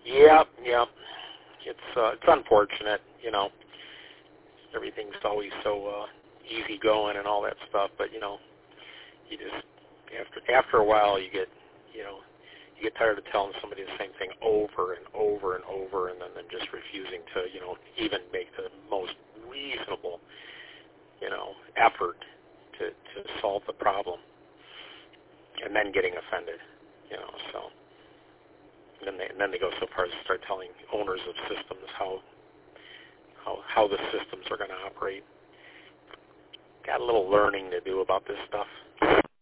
Yep, yep. It's unfortunate, Everything's always so easy going and all that stuff, but you just after a while you get tired of telling somebody the same thing over and over and over, and then them just refusing to even make the most reasonable effort to solve the problem, and then getting offended, so. And then they go so far as to start telling owners of systems how the systems are going to operate. Got a little learning to do about this stuff.